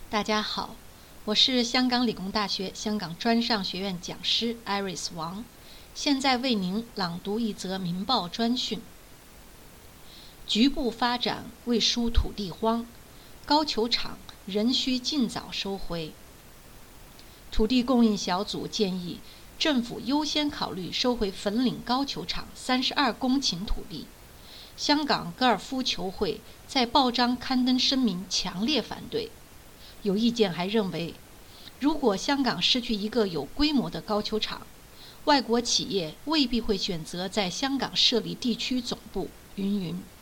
大家好，我是香港理工大学香港专上学院讲师 Iris 王，现在为您朗读一则民报专讯。局部发展为纾土地荒，高球场仍需尽早收回。土地供应小组建议政府优先考虑收回粉岭高球场32公顷土地。香港高尔夫球会在报章刊登声明，强烈反对。有意见还认为，如果香港失去一个有规模的高球场，外国企业未必会选择在香港设立地区总部。云云。